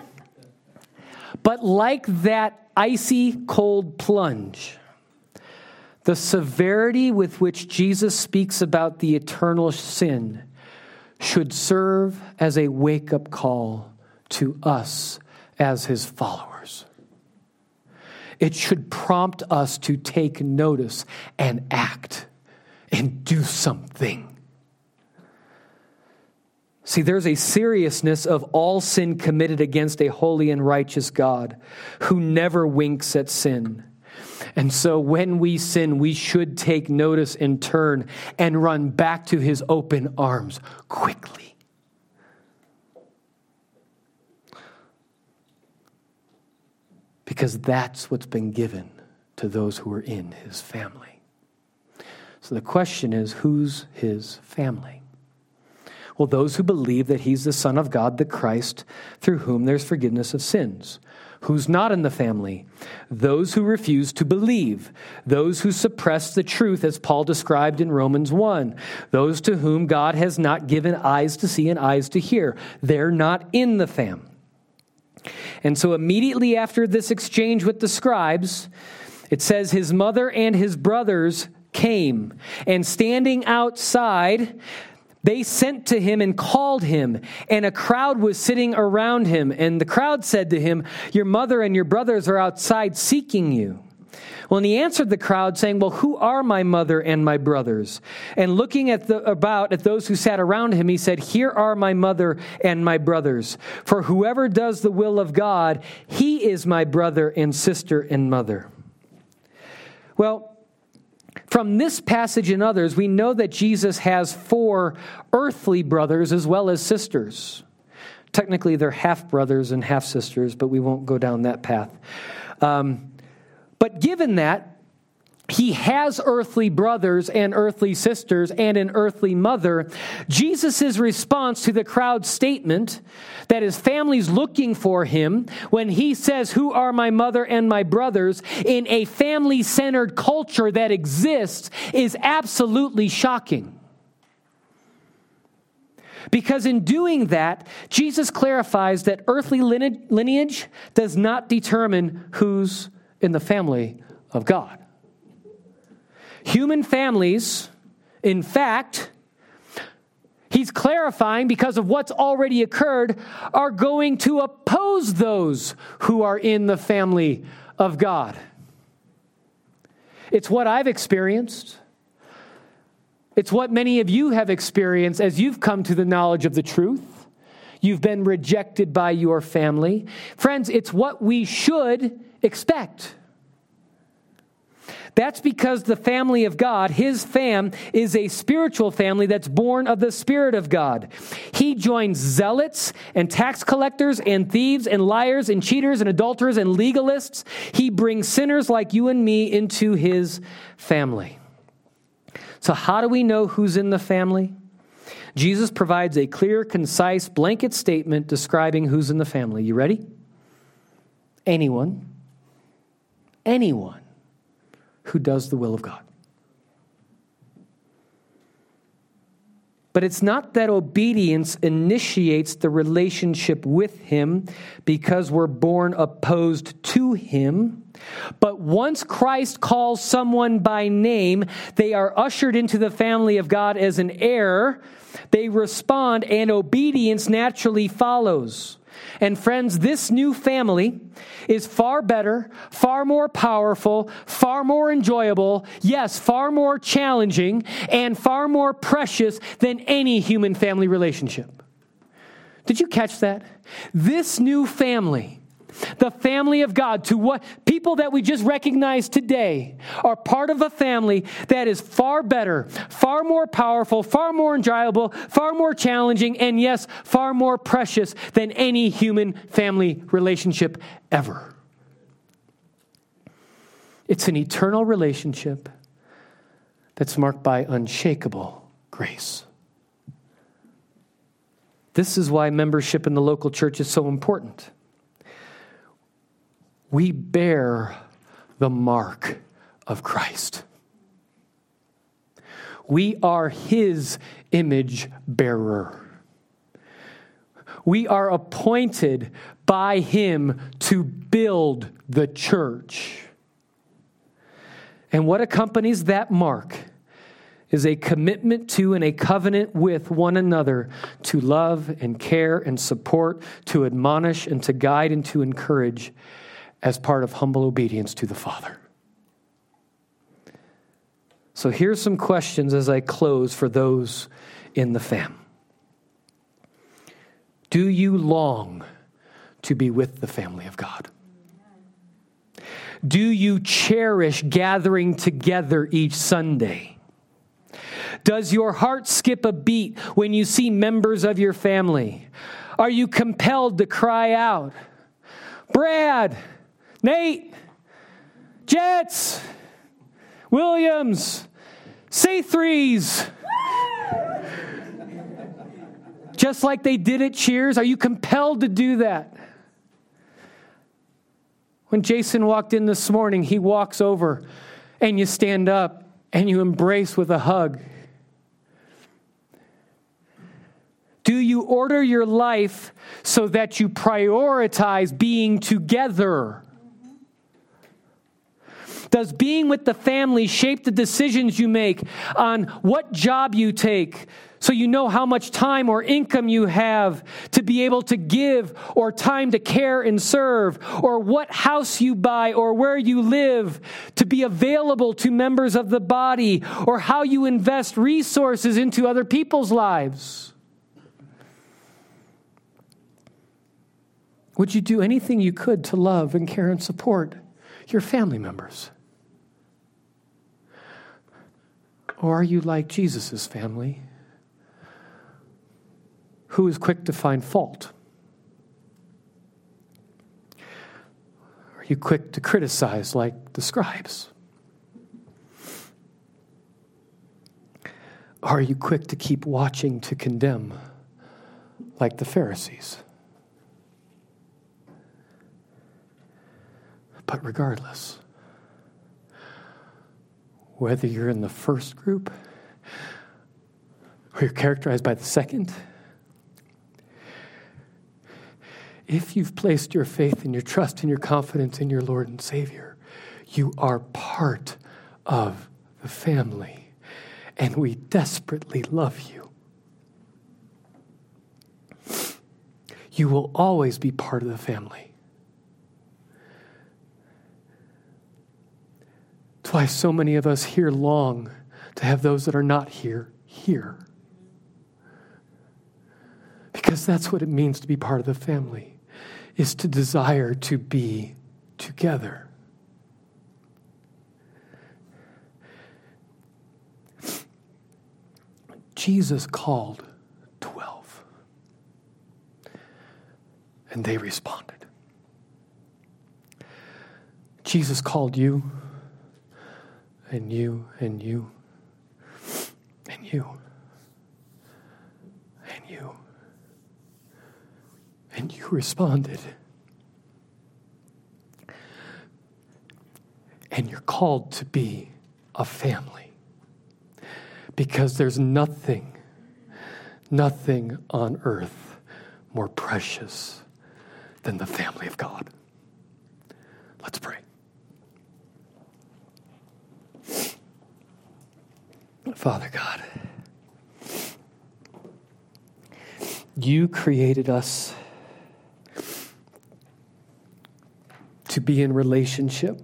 But like that icy cold plunge, the severity with which Jesus speaks about the eternal sin should serve as a wake-up call to us as his followers. It should prompt us to take notice and act and do something. See, there's a seriousness of all sin committed against a holy and righteous God who never winks at sin. And so when we sin, we should take notice and turn and run back to his open arms quickly. Because that's what's been given to those who are in his family. So the question is, who's his family? Well, those who believe that he's the Son of God, the Christ, through whom there's forgiveness of sins. Who's not in the family? Those who refuse to believe. Those who suppress the truth, as Paul described in Romans one. Those to whom God has not given eyes to see and eyes to hear. They're not in the family. And so immediately after this exchange with the scribes, it says his mother and his brothers came, and standing outside, they sent to him and called him, and a crowd was sitting around him. And the crowd said to him, "Your mother and your brothers are outside seeking you." Well, and he answered the crowd, saying, "Well, who are my mother and my brothers?" And looking at the, about at those who sat around him, he said, "Here are my mother and my brothers. For whoever does the will of God, he is my brother and sister and mother." Well, from this passage and others, we know that Jesus has four earthly brothers as well as sisters. Technically, they're half-brothers and half-sisters, but we won't go down that path. Um, but given that, he has earthly brothers and earthly sisters and an earthly mother, Jesus' response to the crowd's statement that his family's looking for him when he says, "Who are my mother and my brothers?" in a family-centered culture that exists is absolutely shocking. Because in doing that, Jesus clarifies that earthly lineage does not determine who's in the family of God. Human families, in fact, he's clarifying because of what's already occurred, are going to oppose those who are in the family of God. It's what I've experienced. It's what many of you have experienced as you've come to the knowledge of the truth. You've been rejected by your family. Friends, it's what we should expect. That's because the family of God, his fam, is a spiritual family that's born of the Spirit of God. He joins zealots and tax collectors and thieves and liars and cheaters and adulterers and legalists. He brings sinners like you and me into his family. So how do we know who's in the family? Jesus provides a clear, concise, blanket statement describing who's in the family. You ready? Anyone. Anyone who does the will of God. But it's not that obedience initiates the relationship with him because we're born opposed to him. But once Christ calls someone by name, they are ushered into the family of God as an heir. They respond, and obedience naturally follows. And friends, this new family is far better, far more powerful, far more enjoyable, yes, far more challenging, and far more precious than any human family relationship. Did you catch that? This new family, the family of God, to what people that we just recognized today are part of a family that is far better, far more powerful, far more enjoyable, far more challenging, and yes, far more precious than any human family relationship ever. It's an eternal relationship that's marked by unshakable grace. This is why membership in the local church is so important. We bear the mark of Christ. We are his image bearer. We are appointed by him to build the church. And what accompanies that mark is a commitment to and a covenant with one another to love and care and support, to admonish and to guide and to encourage as part of humble obedience to the Father. So here's some questions as I close for those in the fam. Do you long to be with the family of God? Do you cherish gathering together each Sunday? Does your heart skip a beat when you see members of your family? Are you compelled to cry out, Brad, Nate, Jets, Williams, say threes. Just like they did at Cheers, are you compelled to do that? When Jason walked in this morning, he walks over and you stand up and you embrace with a hug. Do you order your life so that you prioritize being together? Does being with the family shape the decisions you make on what job you take so you know how much time or income you have to be able to give or time to care and serve, or what house you buy or where you live to be available to members of the body, or how you invest resources into other people's lives? Would you do anything you could to love and care and support your family members? Or are you like Jesus' family, who is quick to find fault? Are you quick to criticize like the scribes? Are you quick to keep watching to condemn like the Pharisees? But regardless, whether you're in the first group or you're characterized by the second, if you've placed your faith and your trust and your confidence in your Lord and Savior, you are part of the family, and we desperately love you. You will always be part of the family. That's why so many of us here long to have those that are not here, here. Because that's what it means to be part of the family, is to desire to be together. Jesus called twelve. And they responded. Jesus called you, and you, and you, and you, and you, and you responded. And you're called to be a family, because there's nothing, nothing on earth more precious than the family of God. Let's pray. Father God, you created us to be in relationship.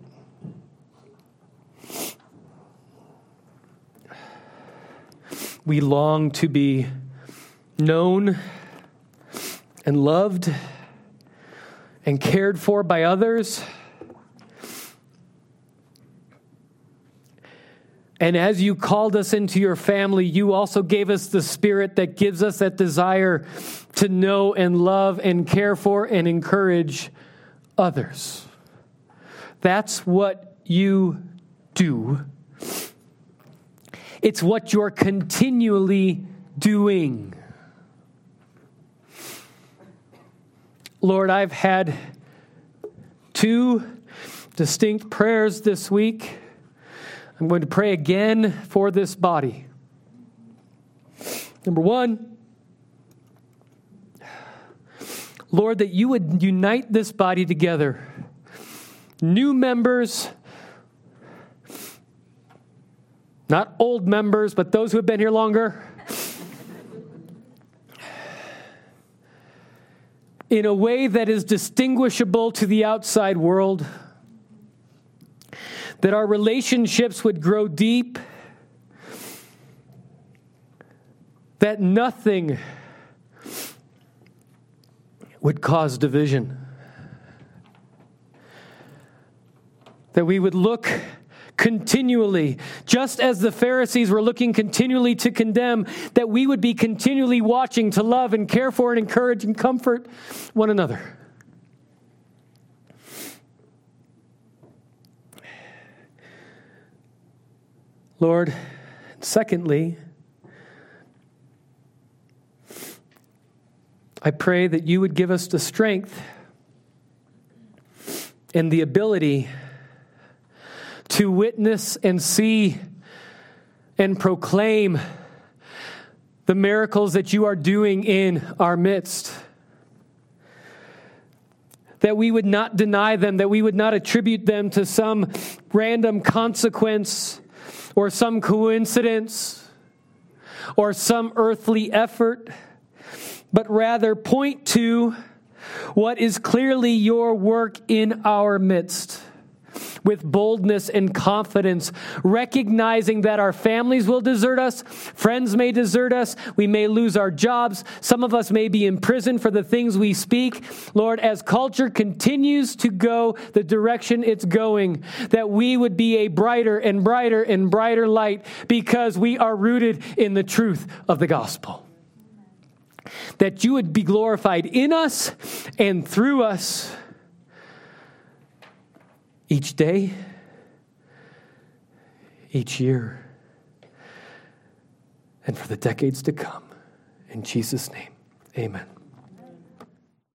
We long to be known and loved and cared for by others. And as you called us into your family, you also gave us the Spirit that gives us that desire to know and love and care for and encourage others. That's what you do. It's what you're continually doing. Lord, I've had two distinct prayers this week. I'm going to pray again for this body. Number one, Lord, that you would unite this body together. New members, not old members, but those who have been here longer. In a way that is distinguishable to the outside world. That our relationships would grow deep. That nothing would cause division. That we would look continually, just as the Pharisees were looking continually to condemn, that we would be continually watching to love and care for and encourage and comfort one another. Lord, secondly, I pray that you would give us the strength and the ability to witness and see and proclaim the miracles that you are doing in our midst. That we would not deny them, that we would not attribute them to some random consequence or some coincidence or some earthly effort, but rather point to what is clearly your work in our midst. With boldness and confidence, recognizing that our families will desert us, friends may desert us, we may lose our jobs, some of us may be in prison for the things we speak. Lord, as culture continues to go the direction it's going, that we would be a brighter and brighter and brighter light because we are rooted in the truth of the gospel. That you would be glorified in us and through us each day, each year, and for the decades to come. In Jesus' name, amen.